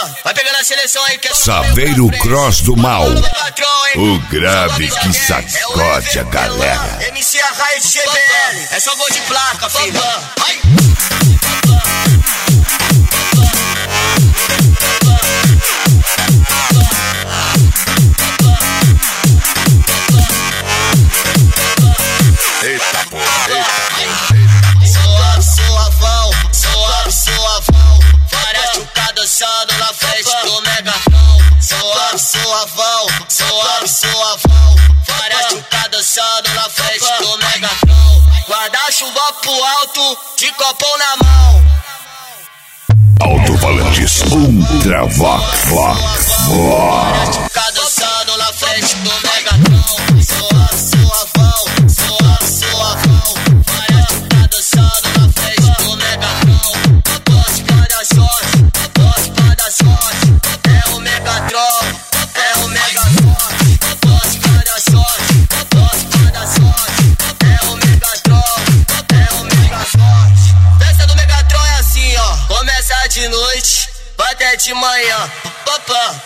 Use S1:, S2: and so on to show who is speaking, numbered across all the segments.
S1: Vai pegando a seleção aí que é
S2: Saveiro Cross do Mal. O grave que sacode a galera.
S1: MC Arraia de GBL. É só gol de placa, filho. Vai.
S2: Eita porra,
S1: Suavão, várias chucadas dançando na frente do Megatron. Suavão, várias chucadas dançando na frente do Megatron. Guarda-chuva pro alto, de copão na mão.
S2: Alto-falantes Ultra Vox.
S1: Várias chucadas dançando na frente do Megatron. Suavão, várias chucadas dançando na frente do Megatron. É o Megatron, é o Megatron. Posso cada sorte, é o Megatron, é o Megatron. Festa do Megatron é assim, ó. Começa de noite, vai até de manhã. Papá.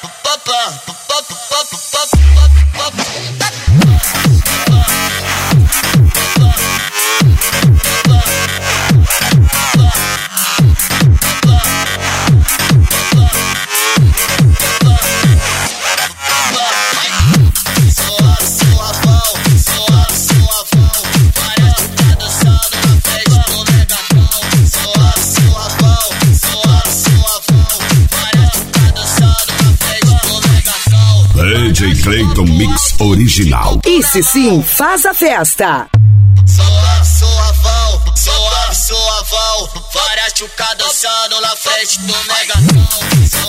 S2: DJ Clayton Mix Original.
S3: Esse sim faz a festa.
S1: Suavão, várias chucadas dançando na frente do Megatron.